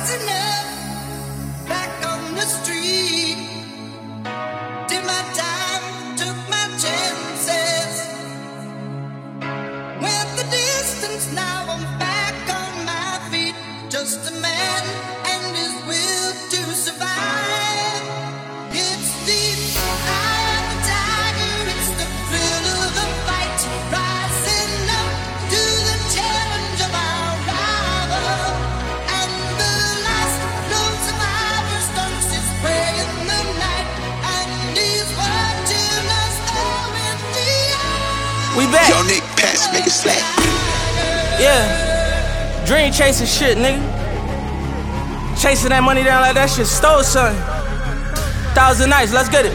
We back. Yo, Nick, pass, make it slap. Yeah. Dream chasing shit, nigga. Chasing that money down like that shit stole something. 1,000 nights, let's get it.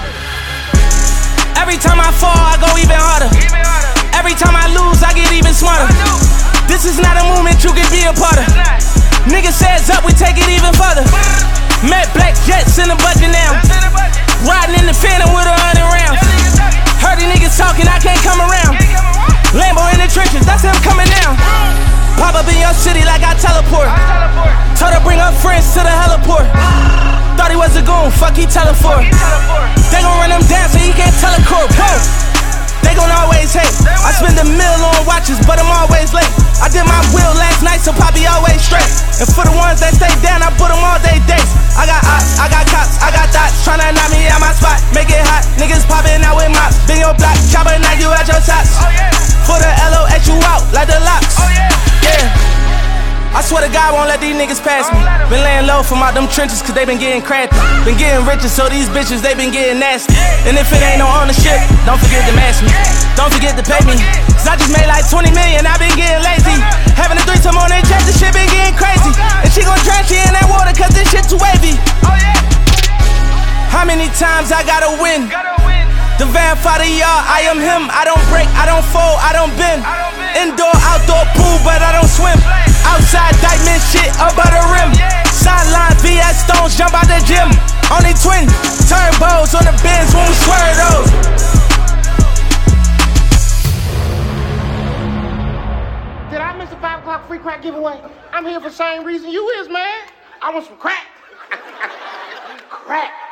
Every time I fall, I go even harder. Every time I lose, I get even smarter. This is not a movement you can be a part of. Niggas says up, we take it even further. Met black jets in the budget now. Riding in the Phantom with 100 rounds. Heard these niggas talking, I can't come around. Lambo in the trenches, that's him coming down. Pop up in your city like I teleport. Told her bring her friends to the heliport. Thought he was a goon, fuck he tell her for. They gon' run him down so he can't teleport. They gon' always hate. I spend $1 million on watches, but I'm always late. I did my will last night, so Poppy always straight. And for the ones that stay down, I put them all day days. I got ops, I got cops, I got dots, tryna knock me out my spot, make it hot. Niggas poppin' out with mops, been your block, chopper knock you out your tops. For the LOX you out like the locks. Yeah. I swear to God, won't let these niggas pass me. Been laying low from out them trenches, cause they been getting crappy. Been getting richer, so these bitches, they been getting nasty. And if it ain't no ownership, don't forget to match me. Don't forget to pay me. Cause I just made like 20 million, I been getting lazy. Having a threesome on their chest, this shit been getting crazy. And she gon' drown she in that water, cause this shit too wavy. How many times I gotta win? The Vampire Yard, I am him. I don't break, I don't fold, I don't bend. Indoor, outdoor pool, but I don't swim. Outside diamond shit above the rim. Sideline VS Stones, jump out the gym. Only twin turbos on the bins when we swerve those. Did I miss a 5 o'clock free crack giveaway? I'm here for the same reason you is, man. I want some crack. Crack.